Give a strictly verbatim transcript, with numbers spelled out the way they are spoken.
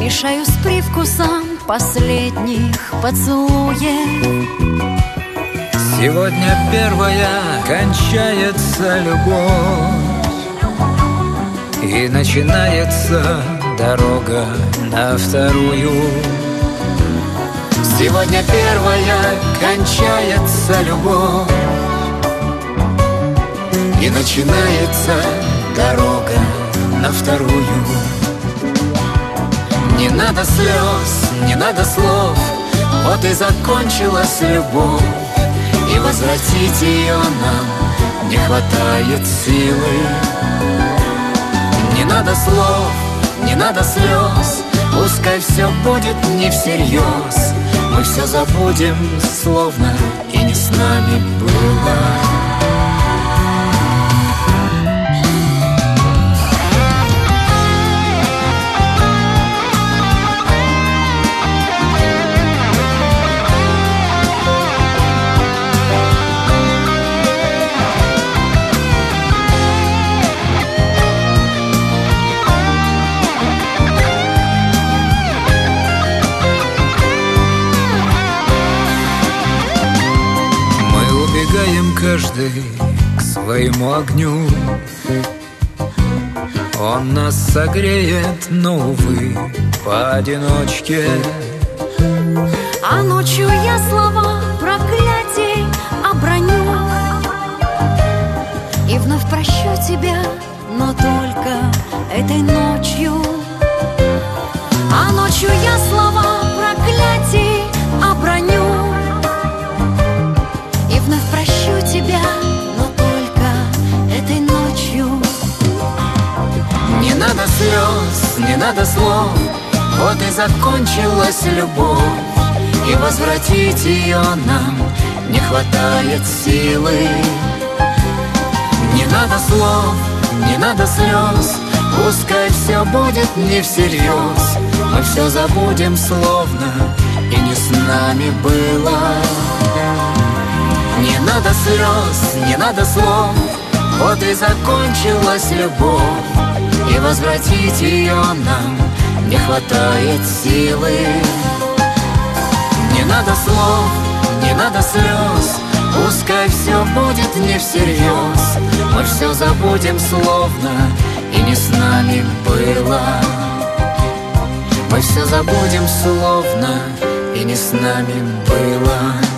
Решаю с привкусом последних поцелуев. Сегодня первая кончается любовь, и начинается дорога на вторую. Сегодня первая кончается любовь, и начинается дорога на вторую. Не надо слез, не надо слов, вот и закончилась любовь, и возвратить ее нам не хватает силы. Не надо слов, не надо слез, пускай все будет не всерьез. Мы все забудем, словно и не с нами было. Каждый к своему огню, он нас согреет, но, увы, поодиночке. А ночью я слова проклятий оброню и вновь прощу тебя, но только этой ночью. А ночью я слова проклятий оброню и вновь прощу тебя, но только этой ночью. Не надо слез, не надо слов, вот и закончилась любовь, и возвратить ее нам не хватает силы. Не надо слов, не надо слез, пускай все будет не всерьез. Мы все забудем, словно и не с нами было. Не надо слез, не надо слов, вот и закончилась любовь, и возвратить ее нам не хватает силы. Не надо слов, не надо слез, пускай все будет не всерьез. Мы все забудем, словно и не с нами было. Мы все забудем, словно и не с нами было.